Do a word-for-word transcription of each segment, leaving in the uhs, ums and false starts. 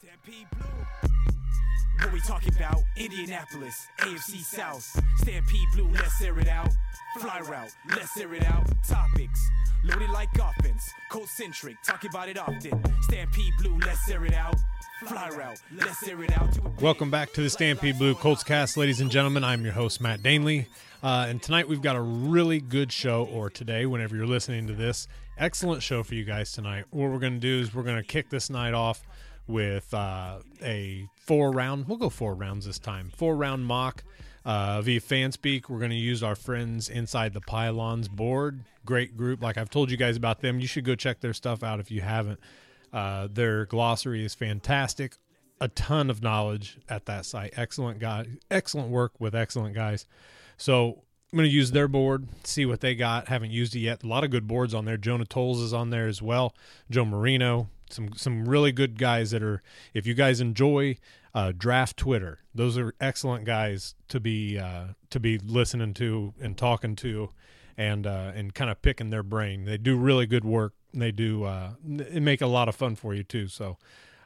Stampede Blue. What we talking about? Indianapolis, A F C South. Stampede Blue, let's air it out. Fly route, let's air it out. Topics, loaded like offense. Cold-centric, talking about it often. Stampede Blue, let's air it out. Fly route, let's air it out. Welcome back to the Stampede Blue Colts Cast, ladies and gentlemen. I'm your host, Matt Danley. Uh, and tonight we've got a really good show, or today, whenever you're listening to this. Excellent show for you guys tonight. What we're going to do is we're going to kick this night off with uh, a four-round, we'll go four rounds this time, four-round mock uh, via Fanspeak. We're going to use our friends Inside the Pylons board. Great group. Like I've told you guys about them. You should go check their stuff out if you haven't. Uh, their glossary is fantastic. A ton of knowledge at that site. Excellent guy, excellent work with excellent guys. So I'm going to use their board, see what they got. Haven't used it yet. A lot of good boards on there. Jonah Tolles is on there as well. Joe Marino. Some some really good guys that are, if you guys enjoy uh, Draft Twitter, those are excellent guys to be uh, to be listening to and talking to, and uh, and kind of picking their brain. They do really good work. And they do uh, it make a lot of fun for you too. So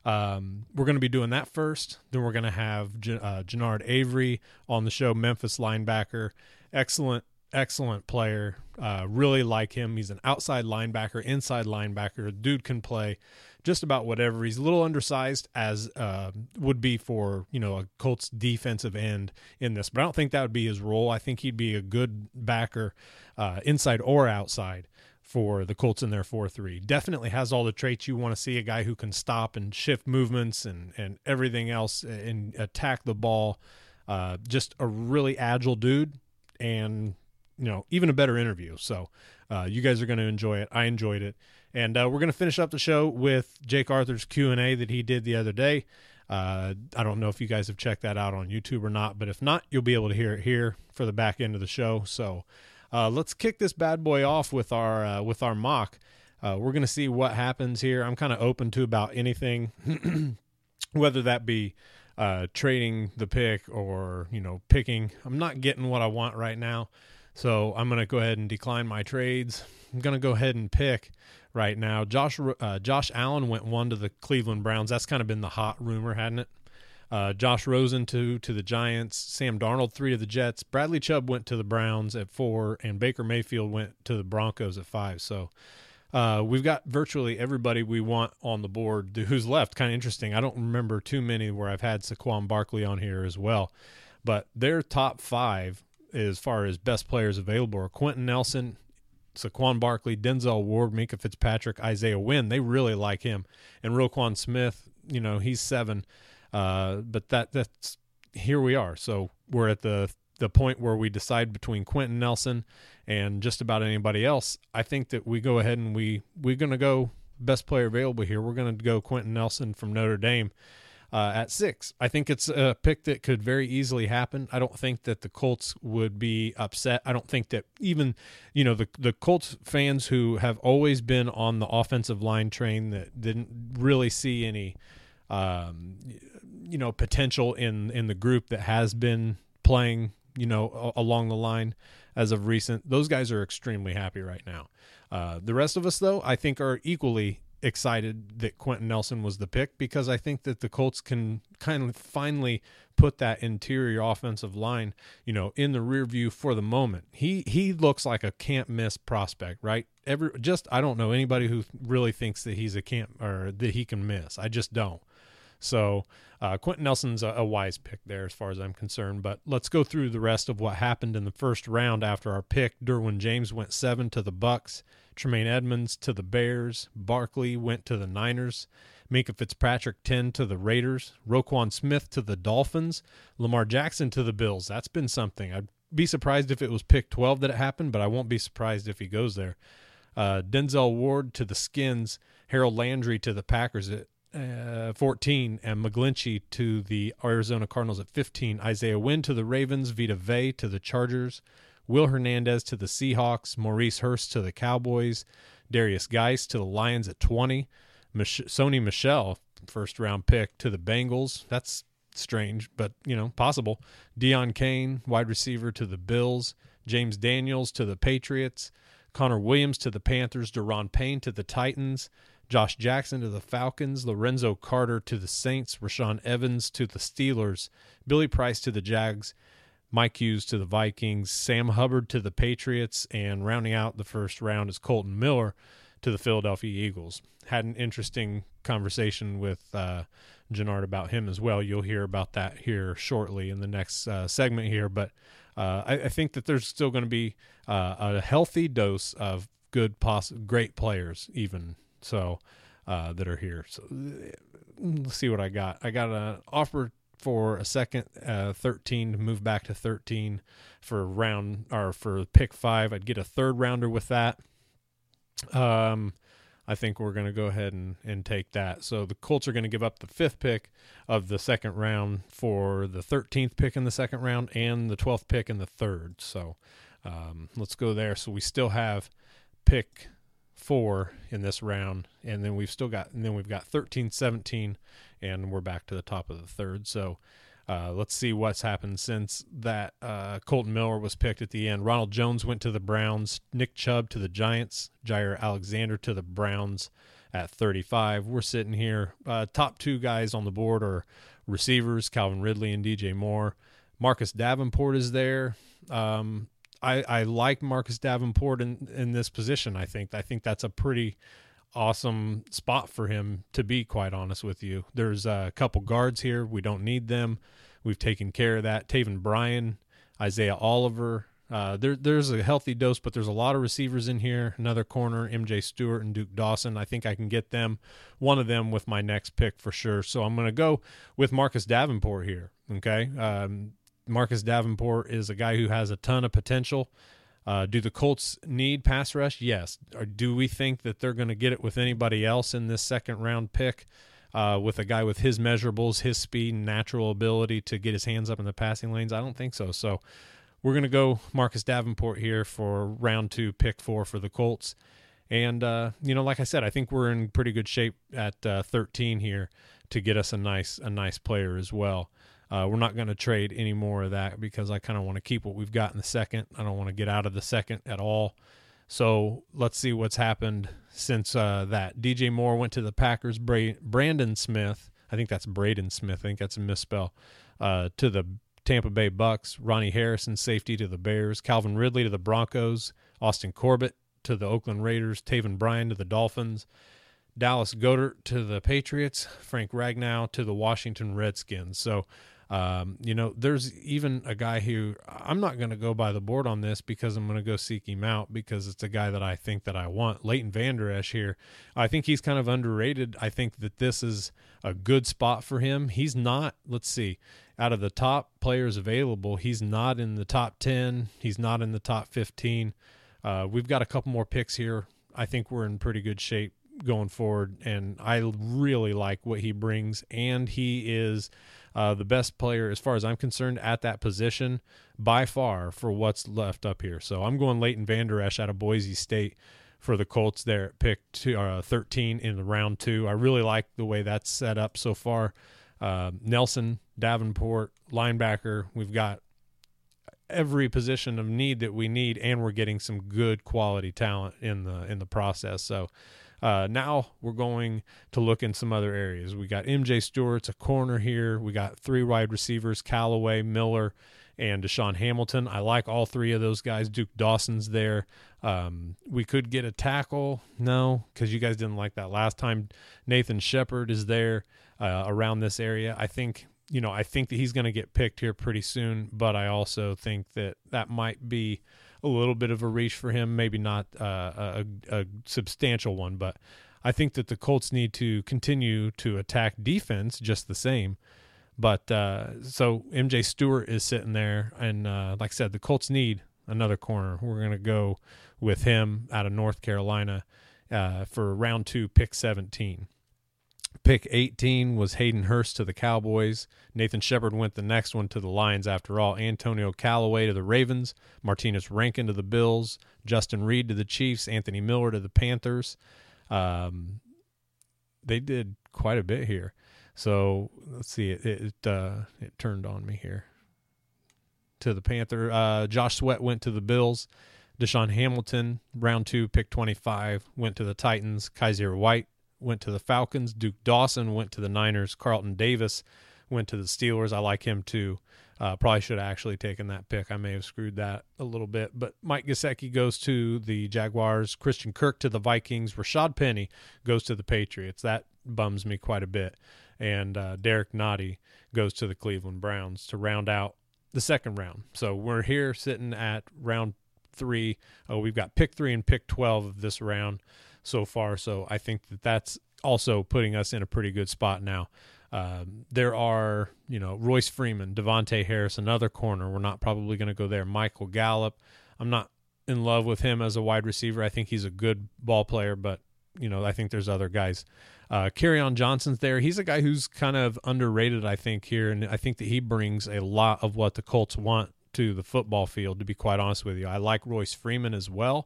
um, we're going to be doing that first. Then we're going to have J- uh, Jannard Avery on the show, Memphis linebacker, excellent. Excellent player. Uh, really like him. He's an outside linebacker, inside linebacker. Dude can play just about whatever. He's a little undersized, as uh, would be for, you know, a Colts defensive end in this. But I don't think that would be his role. I think he'd be a good backer, uh, inside or outside, for the Colts in their four three. Definitely has all the traits you want to see, a guy who can stop and shift movements and, and everything else and attack the ball. Uh, just a really agile dude, and you know, even a better interview. So uh, you guys are going to enjoy it. I enjoyed it. And uh, we're going to finish up the show with Jake Arthur's Q and A that he did the other day. Uh, I don't know if you guys have checked that out on YouTube or not, but if not, you'll be able to hear it here for the back end of the show. So uh, let's kick this bad boy off with our uh, with our mock. Uh, we're going to see what happens here. I'm kind of open to about anything, whether that be uh, trading the pick or, you know, picking. I'm not getting what I want right now. So I'm going to go ahead and decline my trades. I'm going to go ahead and pick right now. Josh uh, Josh Allen went one to the Cleveland Browns. That's kind of been the hot rumor, hadn't it? Uh, Josh Rosen two to the Giants. Sam Darnold three to the Jets. Bradley Chubb went to the Browns at four, and Baker Mayfield went to the Broncos at five. So uh, we've got virtually everybody we want on the board. Who's left? Kind of interesting. I don't remember too many where I've had Saquon Barkley on here as well. But their top five, as far as best players available, are Quentin Nelson, Saquon Barkley, Denzel Ward, Minkah Fitzpatrick, Isaiah Wynn. They really like him. And Roquan Smith, you know, he's seven. Uh, but that that's here we are. So we're at the the point where we decide between Quentin Nelson and just about anybody else. I think that we go ahead and we, we're going to go best player available here. We're going to go Quentin Nelson from Notre Dame. Uh, at six. I think it's a pick that could very easily happen. I don't think that the Colts would be upset. I don't think that even, you know, the the Colts fans who have always been on the offensive line train that didn't really see any, um, you know, potential in, in the group that has been playing, you know, a- along the line as of recent. Those guys are extremely happy right now. Uh, the rest of us, though, I think are equally excited that Quentin Nelson was the pick, because I think that the Colts can kind of finally put that interior offensive line, you know, in the rear view for the moment. He he looks like a can't miss prospect, right? Every just I don't know anybody who really thinks that he's a can't or that he can miss. I just don't. So uh, Quentin Nelson's a, a wise pick there as far as I'm concerned. But let's go through the rest of what happened in the first round after our pick. Derwin James went seven to the Bucks. Tremaine Edmonds to the Bears. Barkley went to the Niners. Minkah Fitzpatrick ten to the Raiders. Roquan Smith to the Dolphins. Lamar Jackson to the Bills. That's been something. I'd be surprised if it was pick twelve that it happened, but I won't be surprised if he goes there. Uh, Denzel Ward to the Skins. Harold Landry to the Packers at uh, fourteen. And McGlinchey to the Arizona Cardinals at fifteen. Isaiah Wynn to the Ravens. Vita Vea to the Chargers. Will Hernandez to the Seahawks, Maurice Hurst to the Cowboys, Darius Geist to the Lions at twenty, Mich- Sony Michel, first-round pick, to the Bengals. That's strange, but, you know, possible. Deion Kane, wide receiver, to the Bills, James Daniels to the Patriots, Connor Williams to the Panthers, Daron Payne to the Titans, Josh Jackson to the Falcons, Lorenzo Carter to the Saints, Rashaan Evans to the Steelers, Billy Price to the Jags, Mike Hughes to the Vikings, Sam Hubbard to the Patriots, and rounding out the first round is Colton Miller to the Philadelphia Eagles. Had an interesting conversation with uh, Jannard about him as well. You'll hear about that here shortly in the next uh, segment here, but uh, I, I think that there's still going to be uh, a healthy dose of good, poss- great players even so uh, that are here. So let's see what I got. I got an offer for a second, uh, thirteen to move back to thirteen for round or for pick five. I'd get a third rounder with that. Um, I think we're going to go ahead and, and take that. So the Colts are going to give up the fifth pick of the second round for the thirteenth pick in the second round and the twelfth pick in the third. So um, let's go there. So we still have pick four in this round, and then we've still got, and then we've got thirteen, seventeen, and we're back to the top of the third. So uh, let's see what's happened since that uh, Colton Miller was picked at the end. Ronald Jones went to the Browns, Nick Chubb to the Giants, Jair Alexander to the Browns at thirty-five. We're sitting here. Uh, top two guys on the board are receivers, Calvin Ridley and D J Moore. Marcus Davenport is there. Um, I, I like Marcus Davenport in, in this position. I think I think that's a pretty awesome spot for him to be, quite honest with you. There's a couple guards here. We don't need them. We've taken care of that. Taven Bryan, Isaiah Oliver. Uh, there, there's a healthy dose, but there's a lot of receivers in here. Another corner, M J Stewart and Duke Dawson. I think I can get them, one of them with my next pick for sure. So I'm going to go with Marcus Davenport here, okay? Um, Marcus Davenport is a guy who has a ton of potential. Uh, do the Colts need pass rush? Yes. Or do we think that they're going to get it with anybody else in this second-round pick uh, with a guy with his measurables, his speed, and natural ability to get his hands up in the passing lanes? I don't think so. So we're going to go Marcus Davenport here for round two, pick four for the Colts. And, uh, you know, like I said, I think we're in pretty good shape at uh, thirteen here to get us a nice a nice player as well. Uh, we're not going to trade any more of that because I kind of want to keep what we've got in the second. I don't want to get out of the second at all. So let's see what's happened since uh, that. D J Moore went to the Packers. Bra- Brandon Smith, I think that's Braden Smith. I think that's a misspell, uh, to the Tampa Bay Bucks. Ronnie Harrison, safety, to the Bears. Calvin Ridley to the Broncos. Austin Corbett to the Oakland Raiders. Taven Bryan to the Dolphins. Dallas Goedert to the Patriots. Frank Ragnow to the Washington Redskins. So, Um, you know, there's even a guy who I'm not going to go by the board on this because I'm going to go seek him out because it's a guy that I think that I want. Leighton Vander Esch here. I think he's kind of underrated. I think that this is a good spot for him. He's not, let's see, out of the top players available, he's not in the top ten. He's not in the top fifteen. Uh, we've got a couple more picks here. I think we're in pretty good shape going forward, and I really like what he brings, and he is uh, the best player, as far as I'm concerned, at that position by far for what's left up here. So I'm going Leighton Vander Esch out of Boise State for the Colts there at pick two, uh, thirteen in the round two. I really like the way that's set up so far. Uh, Nelson, Davenport, linebacker. We've got every position of need that we need, and we're getting some good quality talent in the in the process. So Uh, now we're going to look in some other areas. We got M J Stewart's a corner here. We got three wide receivers, Callaway, Miller, and Deshaun Hamilton. I like all three of those guys. Duke Dawson's there. Um, we could get a tackle. No, because you guys didn't like that last time. Nathan Shepard is there uh, around this area. I think, you know, I think that he's going to get picked here pretty soon, but I also think that that might be a little bit of a reach for him, maybe not uh, a, a substantial one, but I think that the Colts need to continue to attack defense just the same. But uh, so M J Stewart is sitting there, and uh, like I said, the Colts need another corner. We're going to go with him out of North Carolina uh, for round two, pick seventeen. Pick eighteen was Hayden Hurst to the Cowboys. Nathan Shepard went the next one to the Lions after all. Antonio Callaway to the Ravens. Martinez Rankin to the Bills. Justin Reed to the Chiefs. Anthony Miller to the Panthers. Um, they did quite a bit here. So let's see. It it, uh, it turned on me here. To the Panther. Uh, Josh Sweat went to the Bills. Deshaun Hamilton, round two, pick twenty-five, went to the Titans. Kaiser White went to the Falcons. Duke Dawson went to the Niners. Carlton Davis went to the Steelers. I like him too. Uh, probably should have actually taken that pick. I may have screwed that a little bit. But Mike Gesicki goes to the Jaguars. Christian Kirk to the Vikings. Rashad Penny goes to the Patriots. That bums me quite a bit. And uh, Derek Nottie goes to the Cleveland Browns to round out the second round. So we're here sitting at round three. Oh, we've got pick three and pick twelve of this round so far. So I think that that's also putting us in a pretty good spot now. Um, there are, you know, Royce Freeman, Devontae Harris, another corner. We're not probably going to go there. Michael Gallup. I'm not in love with him as a wide receiver. I think he's a good ball player, but, you know, I think there's other guys. Uh, Kerryon Johnson's there. He's a guy who's kind of underrated, I think, here, and I think that he brings a lot of what the Colts want to the football field, to be quite honest with you. I like Royce Freeman as well.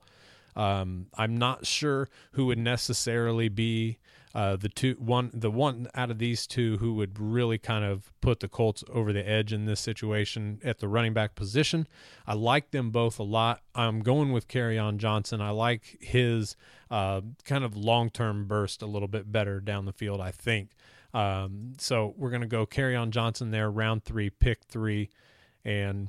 Um, I'm not sure who would necessarily be uh, the two one the one out of these two who would really kind of put the Colts over the edge in this situation at the running back position. I like them both a lot. I'm going with Kerryon Johnson. I like his uh, kind of long-term burst a little bit better down the field, I think. Um, so we're going to go Kerryon Johnson there, round three, pick three, and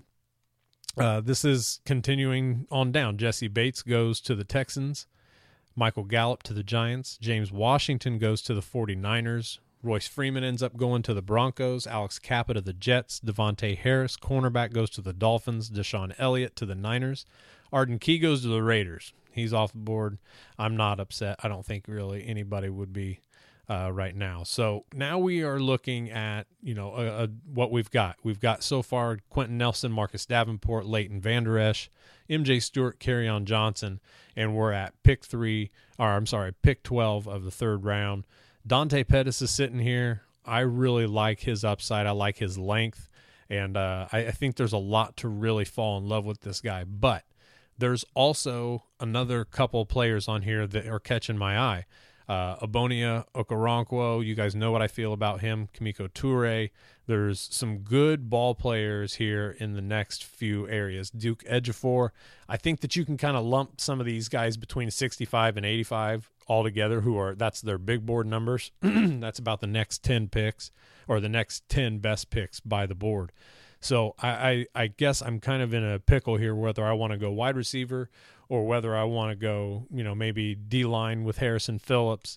Uh, this is continuing on down. Jesse Bates goes to the Texans. Michael Gallup to the Giants. James Washington goes to the 49ers. Royce Freeman ends up going to the Broncos. Alex Kappa to the Jets. Devontae Harris, cornerback, goes to the Dolphins. Deshaun Elliott to the Niners. Arden Key goes to the Raiders. He's off the board. I'm not upset. I don't think really anybody would be Uh, right now. So now we are looking at, you know, uh, uh, what we've got. We've got so far Quentin Nelson, Marcus Davenport, Leighton Vander Esch, M J Stewart, Kerryon Johnson, and we're at pick three, or I'm sorry, pick twelve of the third round. Dante Pettis is sitting here. I really like his upside. I like his length, and uh, I, I think there's a lot to really fall in love with this guy. But there's also another couple players on here that are catching my eye. Uh, Abonia Okoronkwo, you guys know what I feel about him. Kamiko Toure. There's some good ball players here in the next few areas. Duke Ejiofor. I think that you can kind of lump some of these guys between sixty-five and eighty-five altogether, who are, that's their big board numbers. That's about the next ten picks, or the next ten best picks by the board. So I, I, I guess I'm kind of in a pickle here whether I want to go wide receiver or whether I want to go, you know, maybe D-line with Harrison Phillips,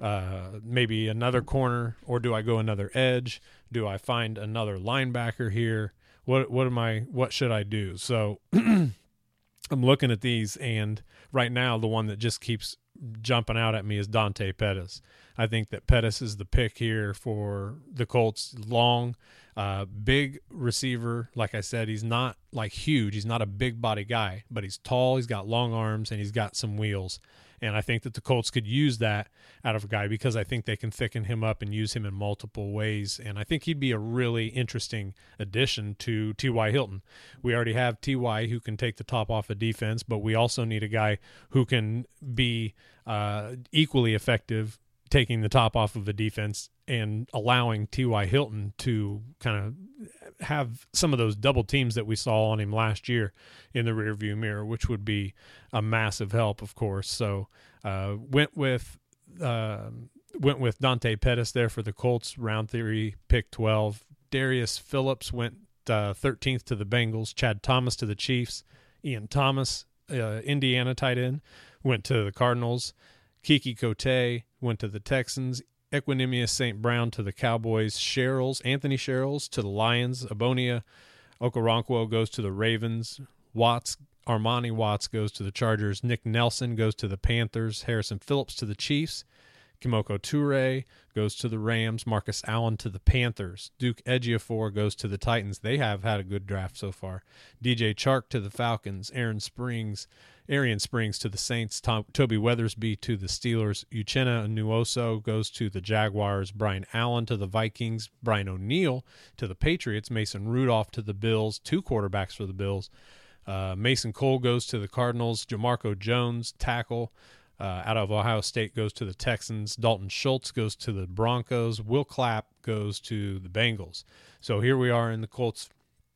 uh, maybe another corner, or do I go another edge? Do I find another linebacker here? What what am I? What should I do? So I'm looking at these, and right now the one that just keeps jumping out at me is Dante Pettis. I think that Pettis is the pick here for the Colts. Long, uh, big receiver. Like I said, he's not like huge. He's not a big body guy, but he's tall. He's got long arms, and he's got some wheels. And I think that the Colts could use that out of a guy because I think they can thicken him up and use him in multiple ways. And I think he'd be a really interesting addition to T Y. Hilton. We already have T Y who can take the top off of defense, but we also need a guy who can be uh, equally effective taking the top off of the defense and allowing T Y. Hilton to kind of have some of those double teams that we saw on him last year in the rearview mirror, which would be a massive help, of course. So uh, went with uh, went with Dante Pettis there for the Colts, round three, pick twelve. Darius Phillips went uh, thirteenth to the Bengals. Chad Thomas to the Chiefs. Ian Thomas, uh, Indiana tight end, went to the Cardinals. Kiki Cote went to the Texans. Equanimous Saint Brown to the Cowboys. Sherrills, Anthony Sherrills to the Lions. Abonia Okoronkwo goes to the Ravens. Watts, Armani Watts goes to the Chargers. Nick Nelson goes to the Panthers. Harrison Phillips to the Chiefs. Kimoko Toure goes to the Rams. Marcus Allen to the Panthers. Duke Ejiofor goes to the Titans. They have had a good draft so far. D J Chark to the Falcons. Aaron Springs, Arian Springs to the Saints. Tom, Toby Weathersby to the Steelers. Uchenna Nwosu goes to the Jaguars. Brian Allen to the Vikings. Brian O'Neill to the Patriots. Mason Rudolph to the Bills. Two quarterbacks for the Bills. Uh, Mason Cole goes to the Cardinals. Jamarco Jones, tackle, Uh, out of Ohio State, goes to the Texans. Dalton Schultz goes to the Broncos. Will Clapp goes to the Bengals. So here we are in the Colts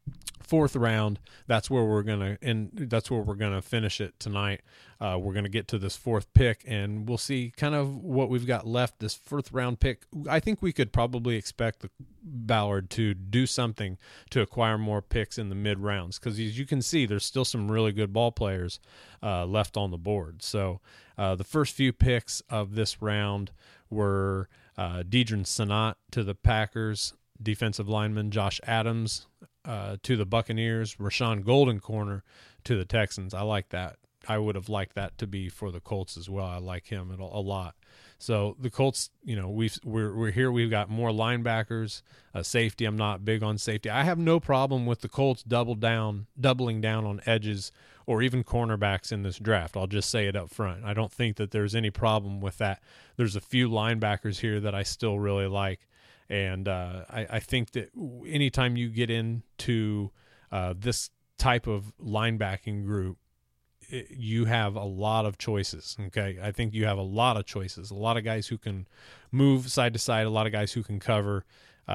fourth round, that's where we're gonna and that's where we're gonna finish it tonight. Uh, we're gonna get to this fourth pick, and we'll see kind of what we've got left. This fourth round pick, I think we could probably expect the Ballard to do something to acquire more picks in the mid rounds, because as you can see, there's still some really good ball players uh, left on the board. So uh, the first few picks of this round were uh, Deidrin Senat to the Packers, defensive lineman Josh Adams uh, to the Buccaneers, Rashawn Golden Corner to the Texans. I like that. I would have liked that to be for the Colts as well. I like him a lot. So the Colts, you know, we've, we're we're here. We've got more linebackers, uh, safety. I'm not big on safety. I have no problem with the Colts double down, doubling down on edges or even cornerbacks in this draft. I'll just say it up front. I don't think that there's any problem with that. There's a few linebackers here that I still really like. And uh, I, I think that anytime you get into uh, this type of linebacking group, it, you have a lot of choices, okay? I think you have a lot of choices, a lot of guys who can move side to side, a lot of guys who can cover,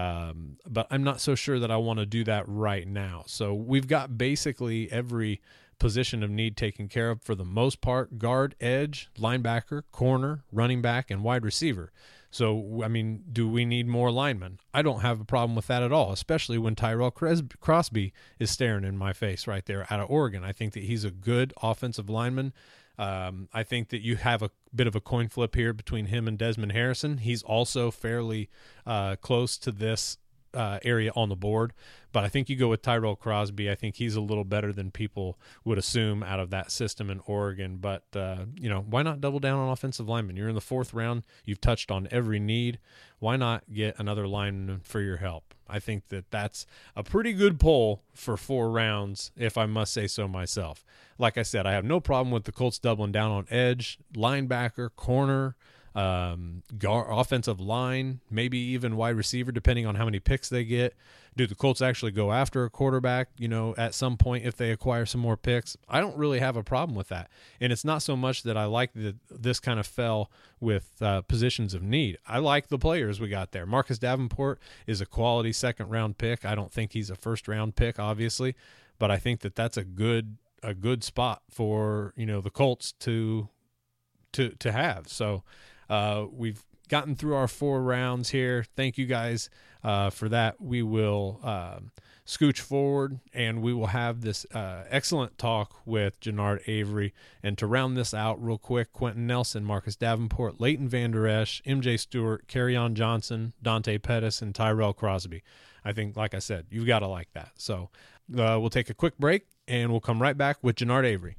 um, but I'm not so sure that I want to do that right now. So we've got basically every position of need taken care of for the most part: guard, edge, linebacker, corner, running back, and wide receiver. So, I mean, do we need more linemen? I don't have a problem with that at all, especially when Tyrell Crosby is staring in my face right there out of Oregon. I think that he's a good offensive lineman. Um, I think that you have a bit of a coin flip here between him and Desmond Harrison. He's also fairly uh, close to this uh, area on the board, but I think you go with Tyrell Crosby. I think he's a little better than people would assume out of that system in Oregon. But, uh, you know, why not double down on offensive linemen? You're in the fourth round. You've touched on every need. Why not get another lineman for your help? I think that that's a pretty good pull for four rounds, if I must say so myself. Like I said, I have no problem with the Colts doubling down on edge, linebacker, corner, um, guard, offensive line, maybe even wide receiver, depending on how many picks they get. Do the Colts actually go after a quarterback, you know, at some point if they acquire some more picks? I don't really have a problem with that. And it's not so much that I like that this kind of fell with uh, positions of need. I like the players we got there. Marcus Davenport is a quality second-round pick. I don't think he's a first-round pick, obviously, but I think that that's a good a good spot for, you know, the Colts to to to have. So uh, we've gotten through our four rounds here. Thank you guys uh, for that. We will uh, scooch forward, and we will have this uh, excellent talk with Genard Avery. And to round this out real quick, Quentin Nelson, Marcus Davenport, Leighton Vander Esch, M J Stewart, Kerryon Johnson, Dante Pettis, and Tyrell Crosby. I think, like I said, you've got to like that. So uh, we'll take a quick break, and we'll come right back with Genard Avery.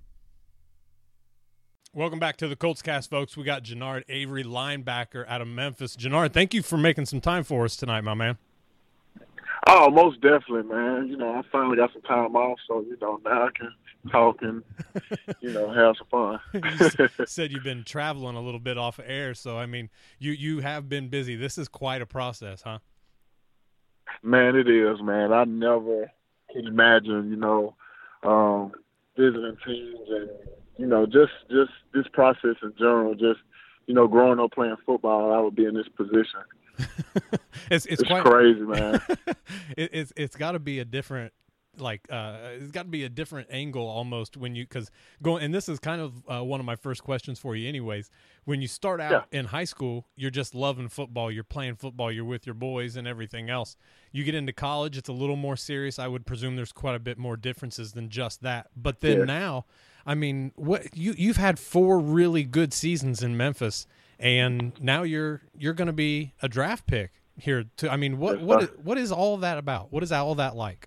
Welcome back to the Colts Cast, folks. We got Genard Avery, linebacker out of Memphis. Genard, thank you for making some time for us tonight, my man. Oh, most definitely, man. You know, I finally got some time off, so, you know, now I can talk and, you know, have some fun. You said you've been traveling a little bit off of air, so, I mean, you, you have been busy. This is quite a process, huh? Man, it is, man. I never can imagine, you know, um, visiting teams and, you know, just, just this process in general, just, you know, growing up playing football, I would be in this position. it's, it's it's quite crazy, man. it, it's it's got to be a different, like, uh, it's got to be a different angle almost when you, because going, and this is kind of uh, one of my first questions for you anyways. When you start out yeah. in high school, you're just loving football, you're playing football, you're with your boys and everything else. You get into college, it's a little more serious. I would presume there's quite a bit more differences than just that. But then yeah. now, I mean, what you you've had four really good seasons in Memphis, and now you're you're going to be a draft pick here. To I mean, what what is, what is all that about? What is all that like?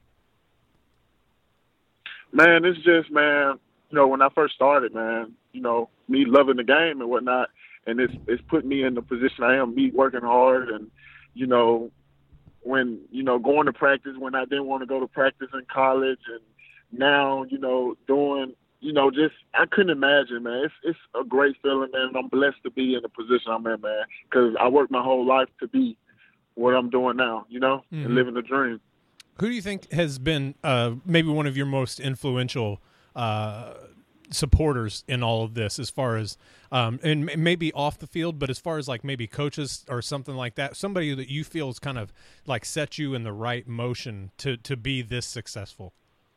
Man, it's just, man, you know, when I first started, man, you know, me loving the game and whatnot, and it's it's put me in the position I am, me working hard, and, you know, when, you know, going to practice when I didn't want to go to practice in college, and now, you know, doing, you know, just, I couldn't imagine, man. It's it's a great feeling, man, and I'm blessed to be in the position I'm in, man, because I worked my whole life to be what I'm doing now, you know, mm-hmm. and living the dream. Who do you think has been uh, maybe one of your most influential uh, supporters in all of this, as far as um, and maybe off the field, but as far as like maybe coaches or something like that, somebody that you feel is kind of like set you in the right motion to to be this successful?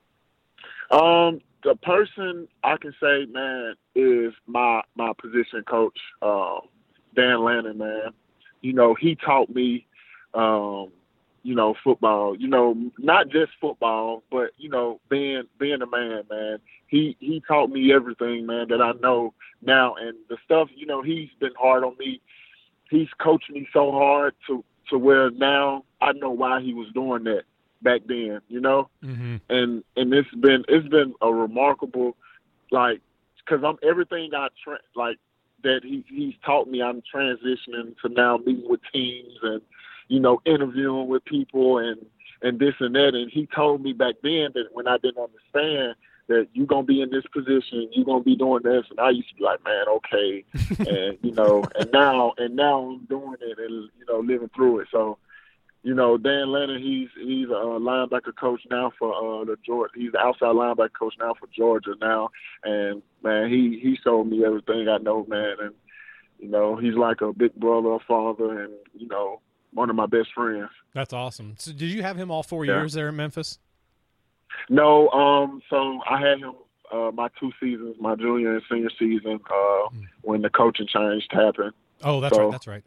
Um, the person I can say, man, is my my position coach, uh, Dan Lannon, man. You know, he taught me, um, you know, football. You know, not just football, but you know, being being a man, man. He he taught me everything, man, that I know now, and the stuff. You know, he's been hard on me. He's coached me so hard to to where now I know why he was doing that back then. You know, mm-hmm. and and it's been it's been a remarkable, like, because I'm everything I tra- like. that he, he's taught me, I'm transitioning to now meeting with teams and, you know, interviewing with people and, and this and that. And he told me back then that when I didn't understand that you're going to be in this position, you're going to be doing this. And I used to be like, man, okay. and, you know, and now, and now I'm doing it and, you know, living through it. So, you know, Dan Lennon, he's he's a linebacker coach now for uh, the Georgia. He's the outside linebacker coach now for Georgia now, and man, he he showed me everything I know, man. And you know, he's like a big brother, a father, and you know, one of my best friends. That's awesome. So, did you have him all four yeah. years there in Memphis? No, um, so I had him uh, my two seasons, my junior and senior season, uh, mm. when the coaching change happened. Oh, that's so, right. That's right.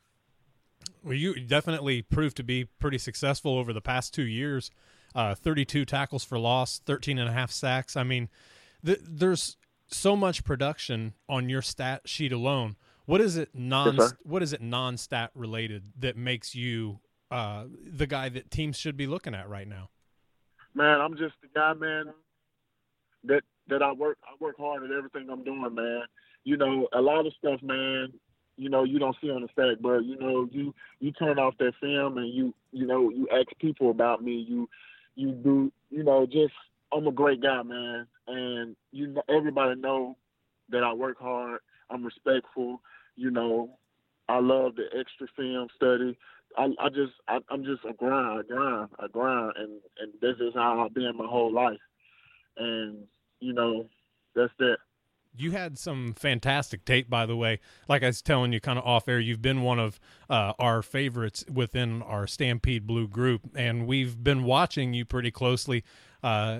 Well, you definitely proved to be pretty successful over the past two years. Uh, thirty-two tackles for loss, thirteen and a half sacks. I mean, th- there's so much production on your stat sheet alone. What is it non? Yes, what is it non-stat related that makes you uh, the guy that teams should be looking at right now? Man, I'm just the guy, man. That that I work. I work hard at everything I'm doing, man. You know, a lot of stuff, man. You know, you don't see on the stack, but you know, you you turn off that film and you you know you ask people about me. You you do you know just I'm a great guy, man, and you know everybody know that I work hard. I'm respectful. You know, I love the extra film study. I I just I, I'm just a grind, I grind, I grind, and and this is how I've been my whole life, and you know, that's that. You had some fantastic tape, by the way. Like I was telling you kind of off air, you've been one of uh, our favorites within our Stampede Blue group, and we've been watching you pretty closely. Uh,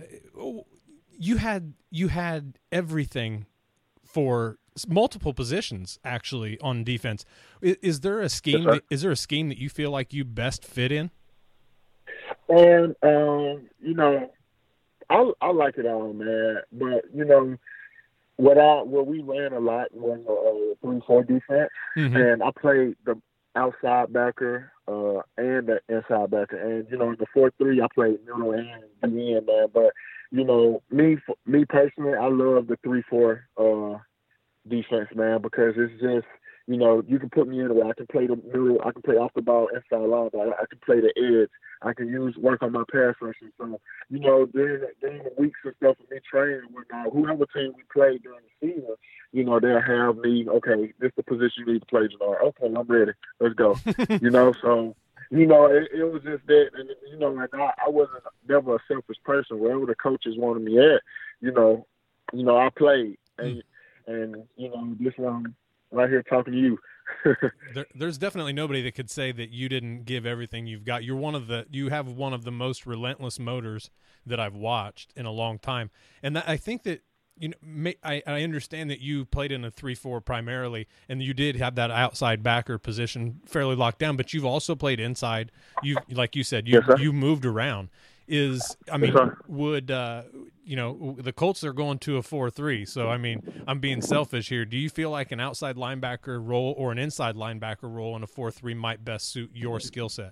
you had you had everything for multiple positions, actually, on defense. Is, is there a scheme? Yes, that, is there a scheme that you feel like you best fit in? And um, you know, I I like it all, man. But you know. What I what we ran a lot was a three four defense, mm-hmm. and I played the outside backer uh, and the inside backer, and you know in the four three I played middle and D N, man. But you know me me personally, I love the three four uh, defense, man, because it's just you know you can put me anywhere. I can play the middle, I can play off the ball inside linebacker, I can play the edge. I can use work on my pass rushing. So, you know, during, during the weeks and stuff of me training, when uh, whoever team we play during the season, you know, they'll have me, okay, this is the position you need to play, Jannard. Okay, I'm ready. Let's go. you know, so, you know, it, it was just that. And, you know, like I, I wasn't never a selfish person. Wherever the coaches wanted me at, you know, you know, I played. And, and you know, this one right here talking to you. there, there's definitely nobody that could say that you didn't give everything you've got. You're one of the you have one of the most relentless motors that I've watched in a long time, and that, I think that you know may, I, I understand that you played in a three four primarily, and you did have that outside backer position fairly locked down. But you've also played inside. You like you said you yes, you moved around. Is I mean yes, would uh, you know the Colts are going to a four three, so I mean I'm being selfish here. Do you feel like an outside linebacker role or an inside linebacker role in a four three might best suit your skill set?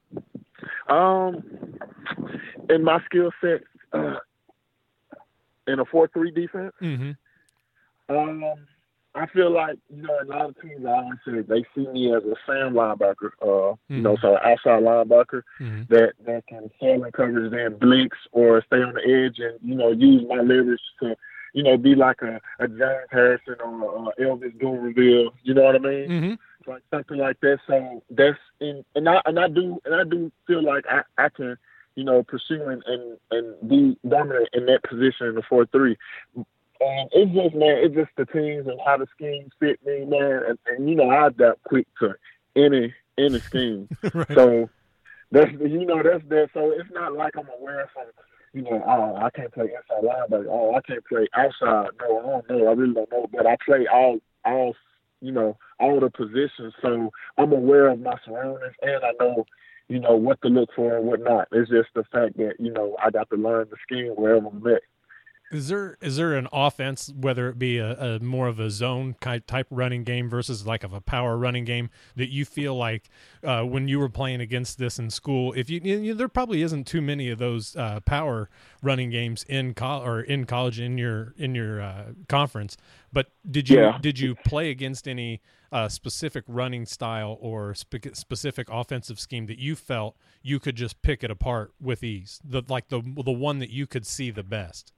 Um, in my skill set, uh, in a four three defense, mm-hmm. um, I feel like, you know, a lot of teams, I always say, they see me as a Sam linebacker, uh, mm-hmm. you know, so outside linebacker mm-hmm. that, that can stand in coverage, then blitz or stay on the edge and, you know, use my leverage to, you know, be like a, a James Harrison or uh, Elvis Dumervil, you know what I mean? Mm-hmm. Like something like that. So that's in, and I and I do and I do feel like I, I can, you know, pursue and, and, and be dominant in that position in the four three. And it's just, man, it's just the teams and how the schemes fit me, man. And, and you know, I adapt quick to any any scheme. Right. So that's you know that's that. So it's not like I'm aware from you know, oh, I can't play inside linebacker. Oh, I can't play outside. No, I don't know. I really don't know. But I play all all you know all the positions. So I'm aware of my surroundings, and I know you know what to look for and what not. It's just the fact that you know I got to learn the scheme wherever I'm at. Is there is there an offense, whether it be a, a more of a zone type running game versus like of a power running game, that you feel like uh, when you were playing against this in school, if you, you there probably isn't too many of those uh, power running games in co- or in college in your in your uh, conference, but did you Yeah. did you play against any uh, specific running style or spe- specific offensive scheme that you felt you could just pick it apart with ease, the like the the one that you could see the best?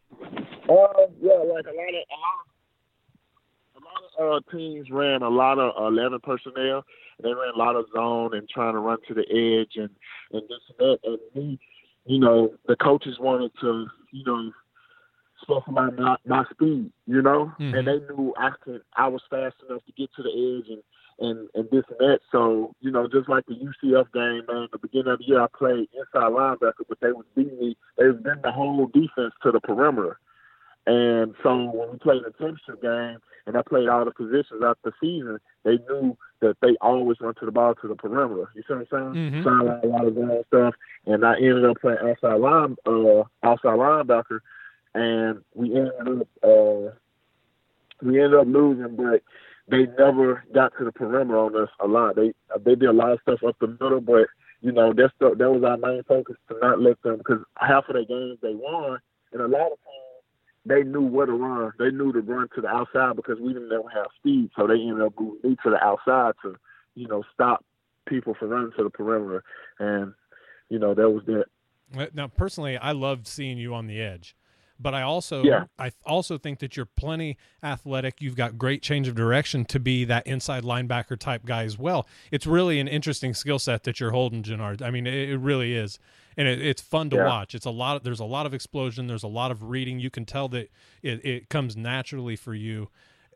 Uh, yeah, like a lot of a lot of, a lot of uh, teams ran a lot of eleven personnel. They ran a lot of zone and trying to run to the edge and and this and that. And me, you know, the coaches wanted to, you know, specify my my speed, you know, Mm-hmm. and they knew I could. I was fast enough to get to the edge and. And, and this and that. So, you know, just like the U C F game, man, the beginning of the year I played inside linebacker, but they would beat me. They would bend the whole defense to the perimeter. And so when we played the championship game and I played all the positions out the season, they knew that they always run to the ball to the perimeter. You see what I'm saying? Mm-hmm. Sideline, a lot of that stuff. And I ended up playing outside line, uh, outside linebacker, and we ended up, uh, we ended up losing, but they never got to the perimeter on us a lot. They they did a lot of stuff up the middle, but you know that's the, that was our main focus to not let them, because half of their games they won, and a lot of times they knew where to run. They knew to run to the outside because we didn't ever have speed, so they ended up moving me to the outside to you know stop people from running to the perimeter, and you know that was that. Now, personally, I loved seeing you on the edge. But I also Yeah. I also think that you're plenty athletic. You've got great change of direction to be that inside linebacker type guy as well. It's really an interesting skill set that you're holding, Jannard. I mean, it, it really is, and it, it's fun to Yeah. watch. It's a lot. Of, there's a lot of explosion. There's a lot of reading. You can tell that it, it comes naturally for you.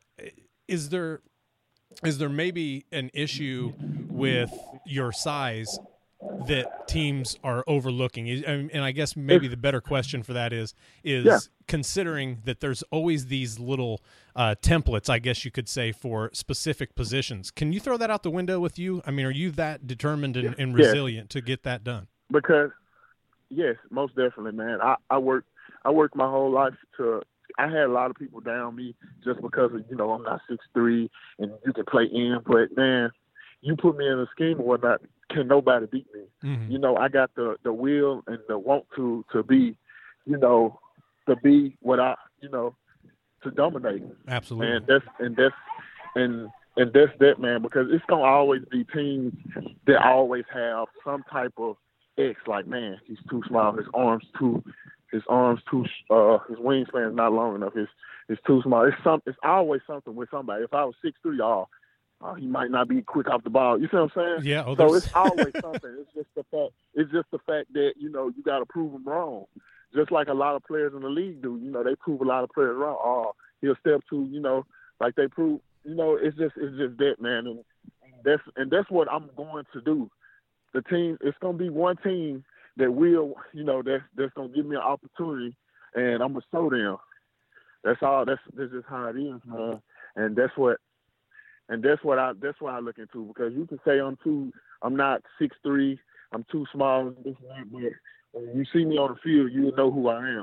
Is there is there maybe an issue with your size that teams are overlooking? And I guess maybe the better question for that is, is Yeah. considering that there's always these little uh, templates, I guess you could say, for specific positions. Can you throw that out the window with you? I mean, are you that determined and, and Yes. resilient to get that done? Because yes, most definitely, man. I, I worked I worked my whole life to I had a lot of people down me just because of, you know, I'm not six three and you can play in, but man, you put me in a scheme or whatnot, can nobody beat me. Mm-hmm. You know, I got the, the will and the want to to be, you know, to be what I you know, to dominate. Absolutely. And that's and that's and and that's that, man, because it's gonna always be teams that always have some type of X, like, man, he's too small, his arms too his arms too uh his wingspan's not long enough, his it's too small. It's some it's always something with somebody. If I was six three, oh, uh, he might not be quick off the ball. You see what I'm saying? Yeah. Oh, So there's- it's always something. It's just the fact. It's just the fact that you know you got to prove them wrong, just like a lot of players in the league do. You know, they prove a lot of players wrong. Oh, he'll step to you know, like they prove. You know, it's just it's just that, man, and that's and that's what I'm going to do. The team, it's gonna be one team that will, you know, that's that's gonna give me an opportunity, and I'm gonna show them. That's all. That's that's just how it is, man. And that's what. And that's what I that's what I look into, because you can say I'm too I'm not six three, I'm too small, this and that, but when you see me on the field, you'll know who I am.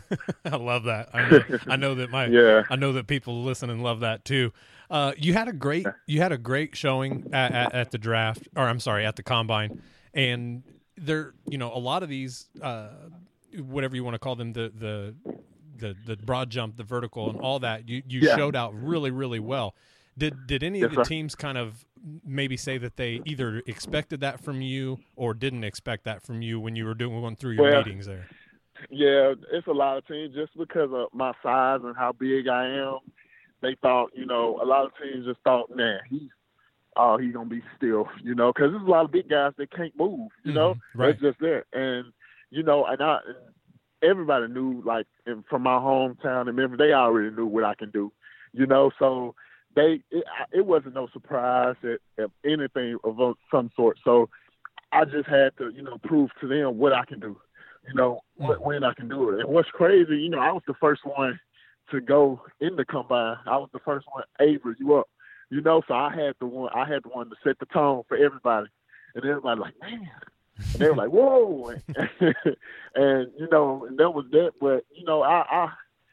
I love that. I know, I know that my Yeah. I know that people listen and love that too. Uh, you had a great you had a great showing at, at, at the draft, or I'm sorry, at the combine, and there, you know, a lot of these, uh, whatever you want to call them, the the the the broad jump, the vertical, and all that, you you Yeah. showed out really really well. Did did any Yes, of the sir. teams kind of maybe say that they either expected that from you or didn't expect that from you when you were doing going through your Well, meetings there? Yeah, it's a lot of teams just because of my size and how big I am. They thought, you know, a lot of teams just thought, man, he's oh, he's gonna be still, you know, because there's a lot of big guys that can't move, you know. Mhm, right. That's just it. And you know, and I, everybody knew, like, in, from my hometown in Memphis, they already knew what I can do, you know. So they, it, it wasn't no surprise at, at anything of some sort. So I just had to, you know, prove to them what I can do, you know, what, when I can do it. And what's crazy, you know, I was the first one to go in the combine. I was the first one, Avery, you up, you know. So I had the one, I had the one to set the tone for everybody, and everybody like, man. And they were like, whoa. And, and, you know, and that was that. But, you know, I, I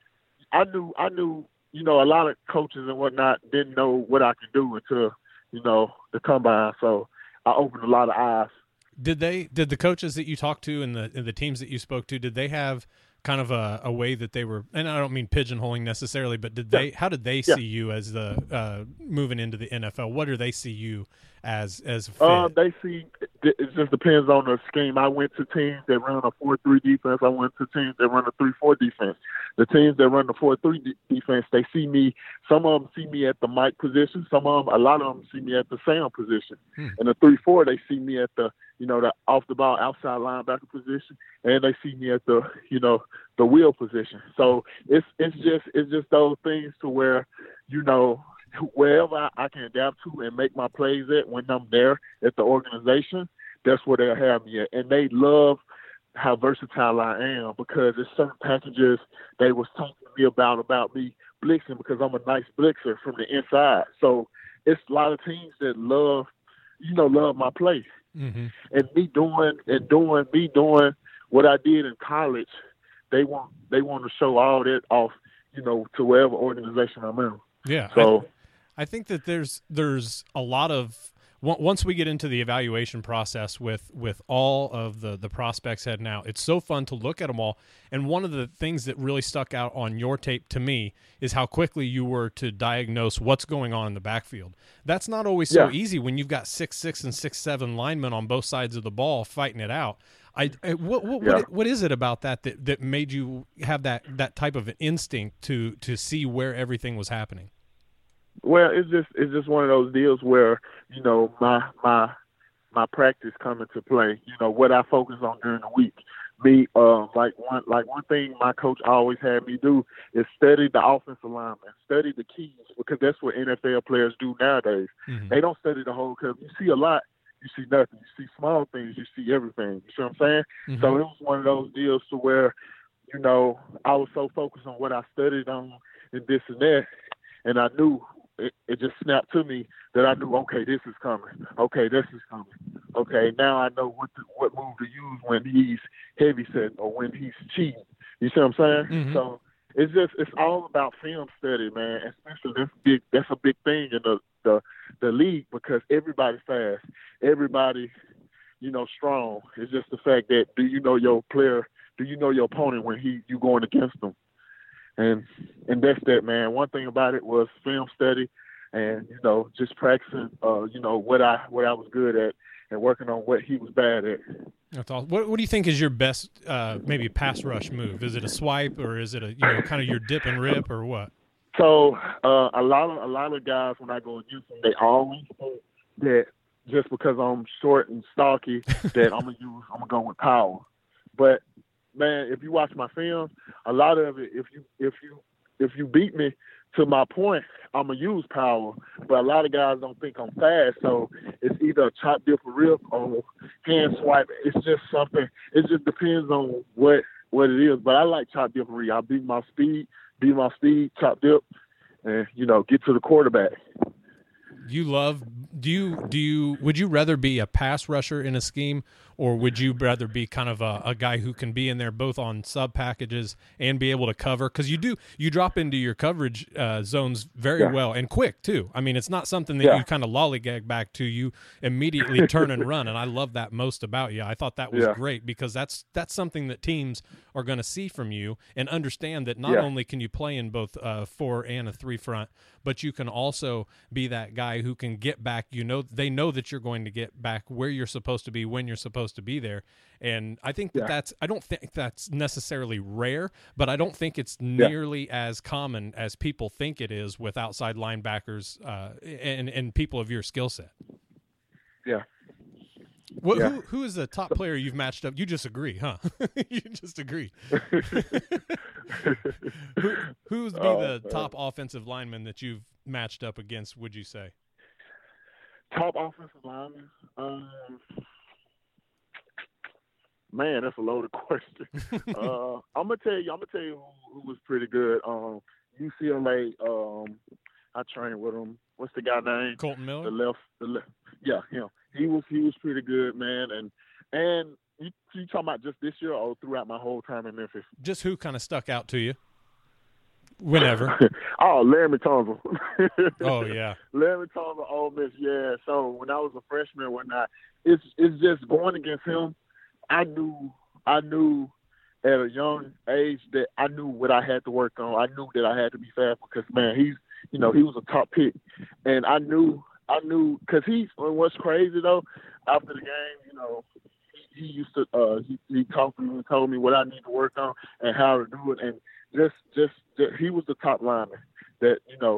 I knew, I knew, you know, a lot of coaches and whatnot didn't know what I could do until, you know, the combine. So I opened a lot of eyes. Did they, did the coaches that you talked to and the, and the teams that you spoke to, did they have kind of a, a way that they were, and I don't mean pigeonholing necessarily, but did they, yeah. how did they yeah. see you as the, uh, moving into the N F L? What do they see you as, as a fit? Uh, they see, it just depends on the scheme. I went to teams that run a four three defense. I went to teams that run a three four defense. The teams that run the four three de- defense, they see me, some of them see me at the Mike position. Some of them, a lot of them see me at the Sam position. Hmm. And the three four, they see me at the, you know, the off the ball outside linebacker position. And they see me at the, you know, the wheel position. So it's, it's just, it's just those things to where, you know, wherever I, I can adapt to and make my plays at when I'm there at the organization, that's where they'll have me at. And they love how versatile I am, because there's certain packages they was talking to me about, about me blitzing, because I'm a nice blitzer from the inside. So it's a lot of teams that love, you know, love my play. Mm-hmm. And me doing, and doing, me doing what I did in college, they want, they want to show all that off, you know, to wherever organization I'm in. Yeah. So I, I think that there's there's a lot of once we get into the evaluation process with with all of the the prospects heading out, it's so fun to look at them all. And one of the things that really stuck out on your tape to me is how quickly you were to diagnose what's going on in the backfield. That's not always so yeah. easy when you've got six six and six seven linemen on both sides of the ball fighting it out. I, I what what, yeah. what what is it about that, that that made you have that that type of an instinct to to see where everything was happening? Well, it's just it's just one of those deals where, you know, my my my practice come into play. You know, what I focus on during the week. Me, uh, like one like one thing my coach always had me do is study the offensive lineman, study the keys, because that's what N F L players do nowadays. Mm-hmm. They don't study the whole club. You see a lot, you see nothing. You see small things, you see everything. You see what I'm saying? Mm-hmm. So it was one of those deals to where, you know, I was so focused on what I studied on and this and that, and I knew. It, it just snapped to me that I knew, okay, this is coming. Okay, this is coming. Okay, now I know what to, what move to use when he's heavy set or when he's cheating. You see what I'm saying? Mm-hmm. So it's just it's all about film study, man. Especially that's big. That's a big thing in the the, the league, because everybody's fast, everybody, you know, strong. It's just the fact that do you know your player? Do you know your opponent when he you going against them? And and that's that, man. One thing about it was film study, and you know, just practicing, uh, you know, what I what I was good at, and working on what he was bad at. That's awesome. What What do you think is your best, uh, maybe pass rush move? Is it a swipe, or is it a you know kind of your dip and rip, or what? So uh, a lot of a lot of guys when I go against them, they always think that just because I'm short and stocky that I'm gonna use I'm gonna go with power, but man, if you watch my film, a lot of it, if you if you if you beat me to my point, I'm gonna use power. But a lot of guys don't think I'm fast, so it's either a chop, dip, or rip, or hand swipe. It's just something. It just depends on what what it is. But I like chop, dip, and rip. I beat my speed, beat my speed, chop, dip, and you know get to the quarterback. You love do you do you would you rather be a pass rusher in a scheme, or would you rather be kind of a, a guy who can be in there both on sub packages and be able to cover? Because you do you drop into your coverage uh, zones very yeah. well and quick too. I mean, it's not something that yeah. you kind of lollygag back to. You immediately turn and run, and I love that most about you. I thought that was yeah. great, because that's that's something that teams are going to see from you and understand that not yeah. only can you play in both uh, four and a three front, but you can also be that guy who can get back. You know, they know that you're going to get back where you're supposed to be when you're supposed to be there. And I think that yeah. that's, I don't think that's necessarily rare, but I don't think it's nearly yeah. as common as people think it is with outside linebackers uh, and, and people of your skill set. Yeah. What, yeah. who, who is the top player you've matched up? You just agree, huh? You just agree. who, who's be Oh, the man. top offensive lineman that you've matched up against, would you say? Top offensive lineman? Um, man, that's a loaded question. uh, I'm gonna tell you. I'm gonna tell you who, who was pretty good. Um, U C L A. Um, I trained with him. What's the guy name? Colton Miller. The left. The left. Yeah, him. He was. He was pretty good, man. And and you, you talking about just this year or throughout my whole time in Memphis? Just who kind of stuck out to you? Whenever. Oh, Laramie Tunsil. Oh yeah. Laramie Tunsil, Ole Miss. Yeah. So when I was a freshman, and whatnot, it's it's just going against him. I knew. I knew. At a young age, that I knew what I had to work on. I knew that I had to be fast because, man, he's, you know, he was a top pick, and I knew, I knew, because he's. What's crazy though, after the game, you know, he, he used to, uh, he, he talked to me and told me what I need to work on and how to do it, and just, just, just he was the top lineman that, you know,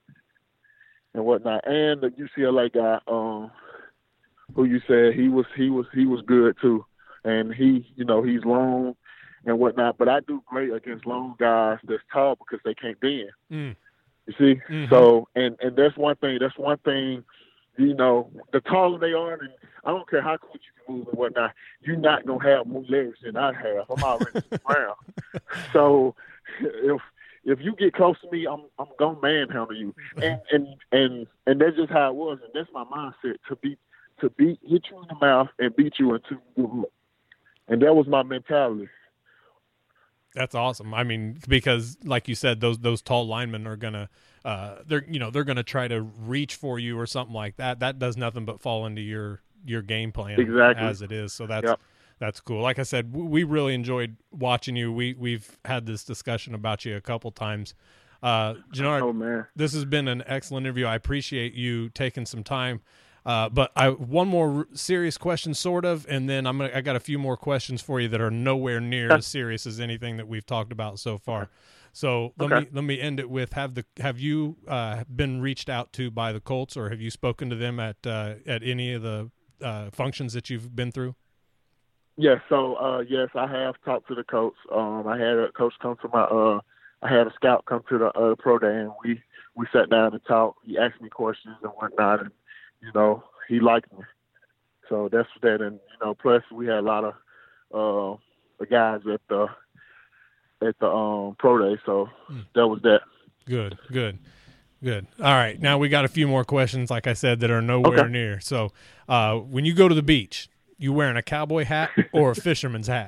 and whatnot, and the U C L A guy, um, who you said he was, he was, he was good too, and he, you know, he's long and whatnot, but I do great against long guys that's tall because they can't bend. Mm. You see? Mm-hmm. So, and, and that's one thing, that's one thing, you know, the taller they are, and I don't care how quick you can move and whatnot, you're not going to have more legs than I have. I'm already around. So, if if you get close to me, I'm I'm going to manhandle you. And, and, and, and that's just how it was, and that's my mindset, to beat, to beat, hit you in the mouth and beat you until you give up. And that was my mentality. That's awesome. I mean, because like you said, those those tall linemen are gonna, uh, they're you know they're gonna try to reach for you or something like that. That does nothing but fall into your your game plan exactly. as it is. So that's yep. that's cool. Like I said, we really enjoyed watching you. We we've had this discussion about you a couple times. Uh, Jannard, oh man, this has been an excellent interview. I appreciate you taking some time. Uh, but I one more serious question, sort of, and then I'm gonna, I got a few more questions for you that are nowhere near as serious as anything that we've talked about so far. So let okay. me let me end it with: have the have you uh, been reached out to by the Colts, or have you spoken to them at uh, at any of the uh, functions that you've been through? Yes. So uh, yes, I have talked to the coach. Um, I had a coach come to my. Uh, I had a scout come to the uh, pro day, and we we sat down and talked. He asked me questions and whatnot, and you know, he liked me. So that's that. And, you know, plus we had a lot of uh, the guys at the at the um, pro day. So mm. that was that. Good, good, good. All right. Now we got a few more questions, like I said, that are nowhere okay. near. So uh, when you go to the beach, you wearing a cowboy hat or a fisherman's hat?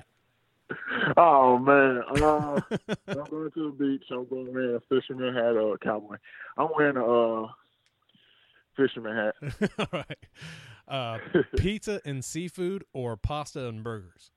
Oh, man. Uh, I'm going to the beach. I'm going to wear a fisherman hat or a cowboy. I'm wearing a uh, fisherman hat. All right. Uh, pizza and seafood or pasta and burgers?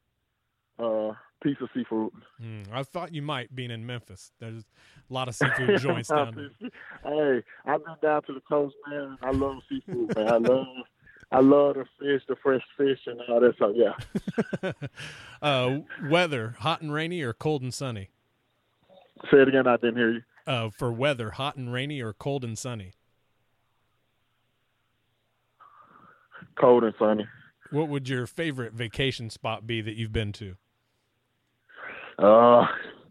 Uh, pizza seafood. Mm, I thought you might, being in Memphis. There's a lot of seafood joints down there. Hey, I've been down to the coast, man. I love seafood, man. I love I love the fish, the fresh fish, and all that stuff, yeah. uh, weather, hot and rainy or cold and sunny? Say it again, I didn't hear you. Uh, for weather, hot and rainy or cold and sunny? Cold and sunny. What would your favorite vacation spot be that you've been to? Uh,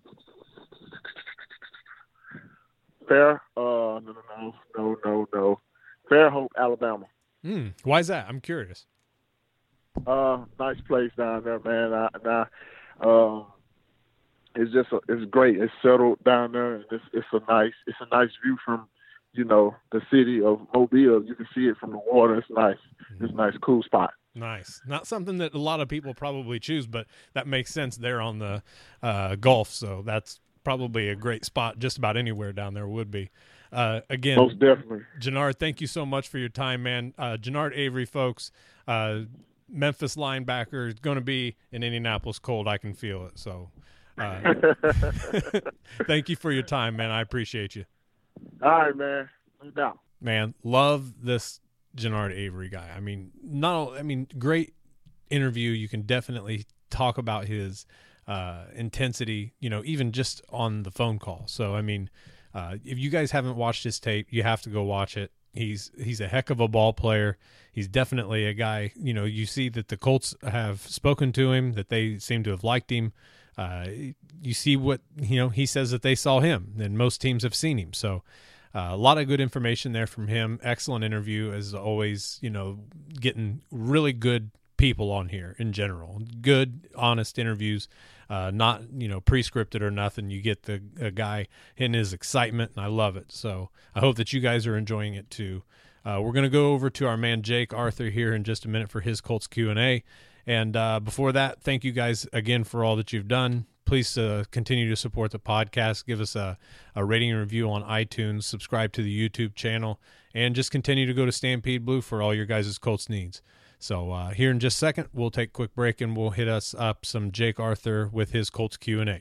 Fair? Uh, no, no, no, no, no, no. Fairhope, Alabama. Mm, why is that? I'm curious. Uh, nice place down there, man. I, I, uh, it's just a, it's great. It's settled down there, and it's it's a nice it's a nice view from, you know, the city of Mobile. You can see it from the water. It's nice. It's a nice, cool spot. Nice. Not something that a lot of people probably choose, but that makes sense there on the uh, Gulf. So that's probably a great spot. Just about anywhere down there would be. Uh, again, most definitely. Jannard, thank you so much for your time, man. Uh, Jannard Avery, folks, uh, Memphis linebacker, is going to be in Indianapolis cold. I can feel it. So uh, thank you for your time, man. I appreciate you. All right, man. No doubt. Man, love this Jannard Avery guy. I mean, not. I mean, great interview. You can definitely talk about his uh, intensity, you know, even just on the phone call. So, I mean, uh, if you guys haven't watched his tape, you have to go watch it. He's he's a heck of a ball player. He's definitely a guy, you know, you see that the Colts have spoken to him, that they seem to have liked him. Uh, you see what, you know, he says that they saw him, and most teams have seen him. So uh, a lot of good information there from him. Excellent interview, as always, you know, getting really good people on here in general. Good, honest interviews, uh, not, you know, pre-scripted or nothing. You get the a guy in his excitement, and I love it. So I hope that you guys are enjoying it too. Uh, we're going to go over to our man Jake Arthur here in just a minute for his Colts Q and A. And uh, before that, thank you guys again for all that you've done. Please uh, continue to support the podcast. Give us a, a rating and review on iTunes. Subscribe to the YouTube channel. And just continue to go to Stampede Blue for all your guys' Colts needs. So uh, here in just a second, we'll take a quick break and we'll hit us up some Jake Arthur with his Colts Q and A.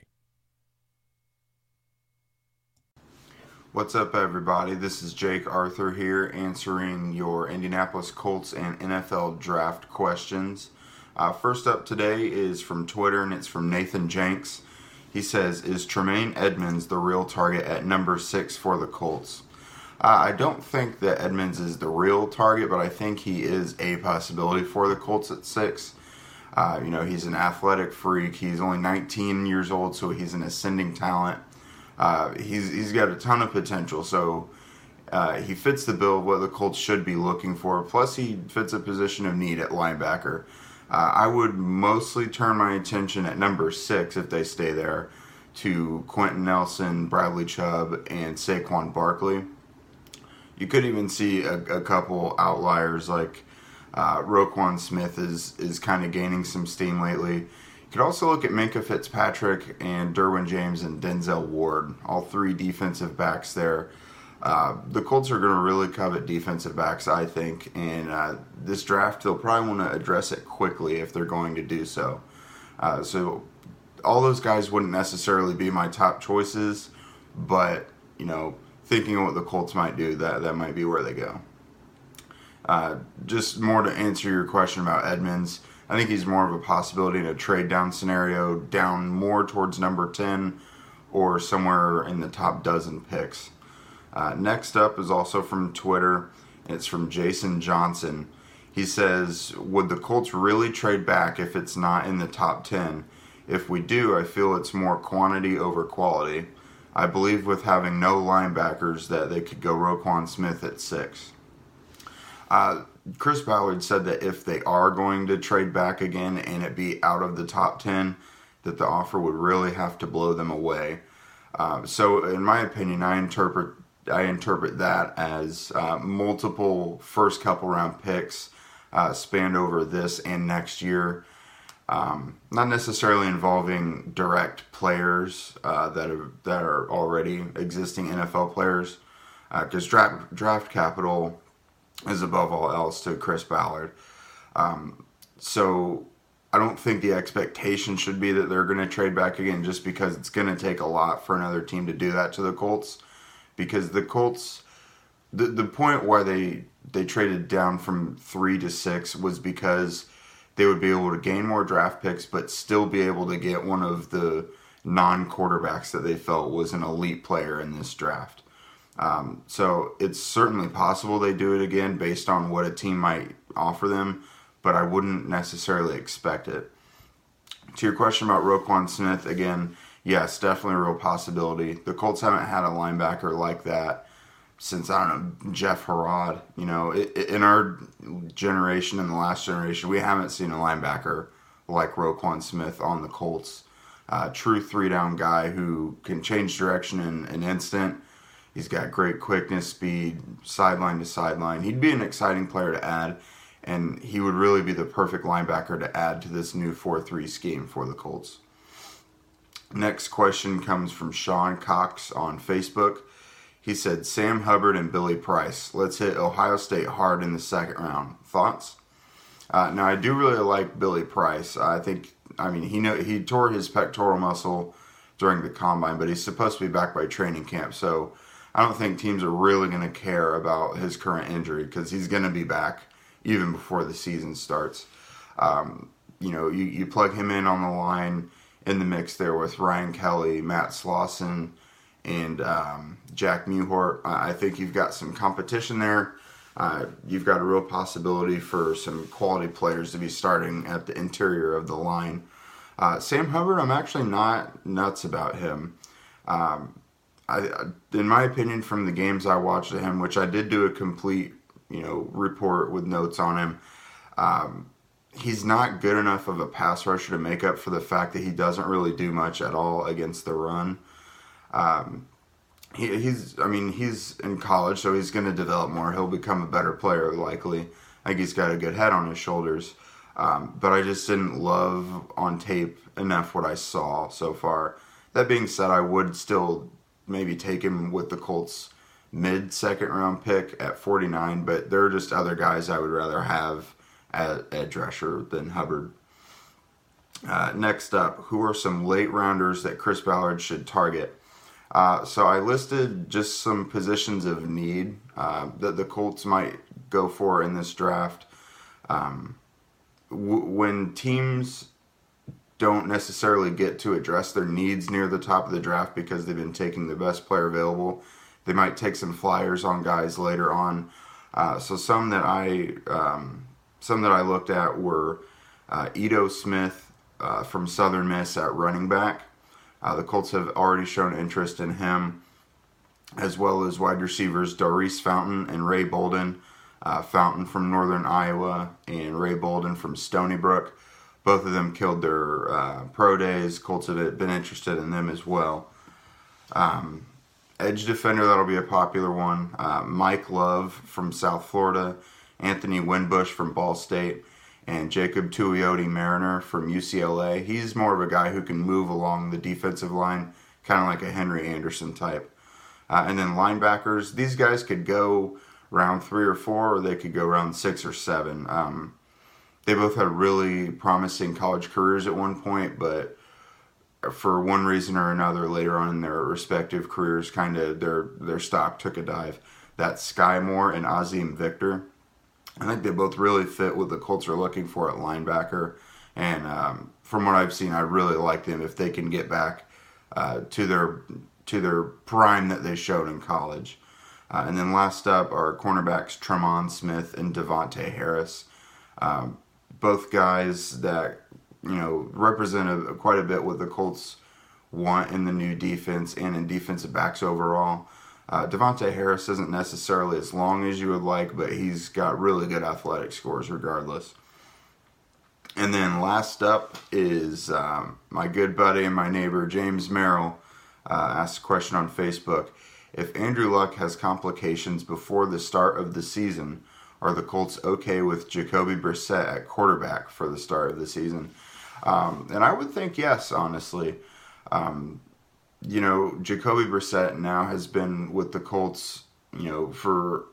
What's up, everybody? This is Jake Arthur here answering your Indianapolis Colts and N F L draft questions. Uh, first up today is from Twitter, and it's from Nathan Jenks. He says, is Tremaine Edmunds the real target at number six for the Colts? Uh, I don't think that Edmunds is the real target, but I think he is a possibility for the Colts at six. Uh, you know, he's an athletic freak. He's only nineteen years old, so he's an ascending talent. Uh, he's he's got a ton of potential, so uh, he fits the bill of what the Colts should be looking for. Plus, he fits a position of need at linebacker. Uh, I would mostly turn my attention at number six, if they stay there, to Quentin Nelson, Bradley Chubb, and Saquon Barkley. You could even see a, a couple outliers, like uh, Roquan Smith is is kind of gaining some steam lately. You could also look at Minkah Fitzpatrick and Derwin James and Denzel Ward, all three defensive backs there. Uh, the Colts are going to really covet defensive backs, I think, and uh, this draft, they'll probably want to address it quickly if they're going to do so. Uh, so all those guys wouldn't necessarily be my top choices, but, you know, thinking of what the Colts might do, that, that might be where they go. Uh, just more to answer your question about Edmunds, I think he's more of a possibility in a trade down scenario, down more towards number ten or somewhere in the top dozen picks. Uh, next up is also from Twitter. It's from Jason Johnson. He says, would the Colts really trade back if it's not in the top ten? If we do, I feel it's more quantity over quality. I believe with having no linebackers that they could go Roquan Smith at six. Uh, Chris Ballard said that if they are going to trade back again and it be out of the top ten, that the offer would really have to blow them away. Uh, so in my opinion, I interpret I interpret that as uh, multiple first couple round picks uh, spanned over this and next year. Um, not necessarily involving direct players uh, that are that are already existing N F L players, because uh, draft draft capital is above all else to Chris Ballard. Um, so I don't think the expectation should be that they're going to trade back again, just because it's going to take a lot for another team to do that to the Colts. Because the Colts, the the point why they they traded down from three to six was because they would be able to gain more draft picks, but still be able to get one of the non-quarterbacks that they felt was an elite player in this draft. Um, so it's certainly possible they do it again based on what a team might offer them, but I wouldn't necessarily expect it. To your question about Roquan Smith, again, yes, definitely a real possibility. The Colts haven't had a linebacker like that since, I don't know, Jeff Herod. You know, in our generation, in the last generation, we haven't seen a linebacker like Roquan Smith on the Colts. Uh, true three-down guy who can change direction in an instant. He's got great quickness, speed, sideline to sideline. He'd be an exciting player to add, and he would really be the perfect linebacker to add to this new four three scheme for the Colts. Next question comes from Sean Cox on Facebook. He said, Sam Hubbard and Billy Price. Let's hit Ohio State hard in the second round. Thoughts? Uh, now, I do really like Billy Price. I think, I mean, he know he tore his pectoral muscle during the combine, but he's supposed to be back by training camp, so I don't think teams are really going to care about his current injury because he's going to be back even before the season starts. Um, you know, you, you plug him in on the line in the mix there with Ryan Kelly, Matt Slauson, and um, Jack Mewhort. I think you've got some competition there. uh, you've got a real possibility for some quality players to be starting at the interior of the line. Uh, Sam Hubbard, I'm actually not nuts about him. Um, I, in my opinion, from the games I watched of him, which I did do a complete, you know, report with notes on him, um, he's not good enough of a pass rusher to make up for the fact that he doesn't really do much at all against the run. Um, he, he's, I mean, he's in college, so he's going to develop more. He'll become a better player, likely. I think he's got a good head on his shoulders. Um, but I just didn't love on tape enough what I saw so far. That being said, I would still maybe take him with the Colts mid-second round pick at forty-nine, but there are just other guys I would rather have at edge rusher than Hubbard. Uh, next up, who are some late rounders that Chris Ballard should target? Uh, so I listed just some positions of need uh, that the Colts might go for in this draft. Um, w- when teams don't necessarily get to address their needs near the top of the draft because they've been taking the best player available, they might take some flyers on guys later on. Uh, so some that I um, some that I looked at were uh, Ito Smith uh, from Southern Miss at running back. Uh, the Colts have already shown interest in him, as well as wide receivers Doris Fountain and Ray Bolden. Uh, Fountain from Northern Iowa and Ray Bolden from Stony Brook. Both of them killed their uh, pro days. Colts have been interested in them as well. Um, edge defender, that'll be a popular one. Uh, Mike Love from South Florida, Anthony Winbush from Ball State, and Jacob Tuioti Mariner from U C L A. He's more of a guy who can move along the defensive line, kind of like a Henry Anderson type. Uh, and then linebackers, these guys could go round three or four, or they could go round six or seven. Um, They both had really promising college careers at one point, but for one reason or another, later on in their respective careers, kind of their their stock took a dive. That's Sky Moore and Azim Victor. I think they both really fit what the Colts are looking for at linebacker, and um, from what I've seen, I really like them if they can get back uh, to their to their prime that they showed in college. Uh, and then last up are cornerbacks Tremont Smith and Devontae Harris. Um, Both guys that, you know, represent a, quite a bit what the Colts want in the new defense and in defensive backs overall. Uh, Devontae Harris isn't necessarily as long as you would like, but he's got really good athletic scores regardless. And then last up is um, my good buddy and my neighbor, James Merrill, uh, asked a question on Facebook. If Andrew Luck has complications before the start of the season, are the Colts okay with Jacoby Brissett at quarterback for the start of the season? Um, and I would think yes, honestly. Um, you know, Jacoby Brissett now has been with the Colts, you know, for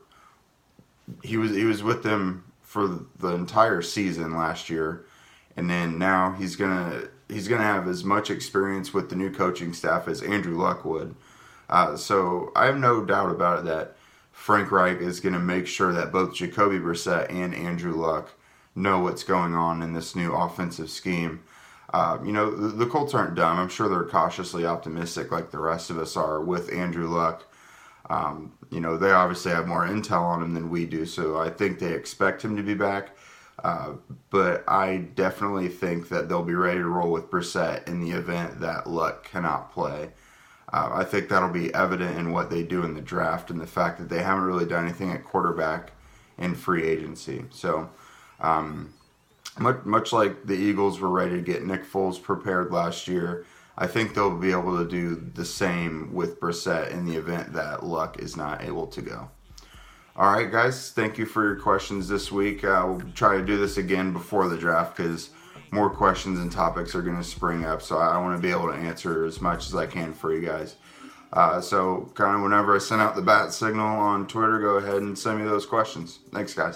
he was he was with them for the entire season last year, and then now he's gonna he's gonna have as much experience with the new coaching staff as Andrew Luck would. Uh, so I have no doubt about it that Frank Reich is going to make sure that both Jacoby Brissett and Andrew Luck know what's going on in this new offensive scheme. Uh, you know, the, the Colts aren't dumb. I'm sure they're cautiously optimistic like the rest of us are with Andrew Luck. Um, you know, they obviously have more intel on him than we do, so I think they expect him to be back. Uh, but I definitely think that they'll be ready to roll with Brissett in the event that Luck cannot play. Uh, I think that'll be evident in what they do in the draft and the fact that they haven't really done anything at quarterback in free agency. So, um, much, much like the Eagles were ready to get Nick Foles prepared last year, I think they'll be able to do the same with Brissett in the event that Luck is not able to go. All right, guys, thank you for your questions this week. Uh, we'll try to do this again before the draft because more questions and topics are going to spring up, so I want to be able to answer as much as I can for you guys. Uh, so kind of whenever I send out the bat signal on Twitter, go ahead and send me those questions. Thanks, guys.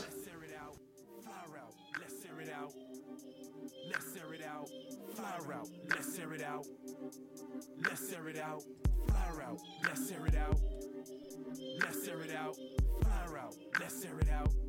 Let's air it out.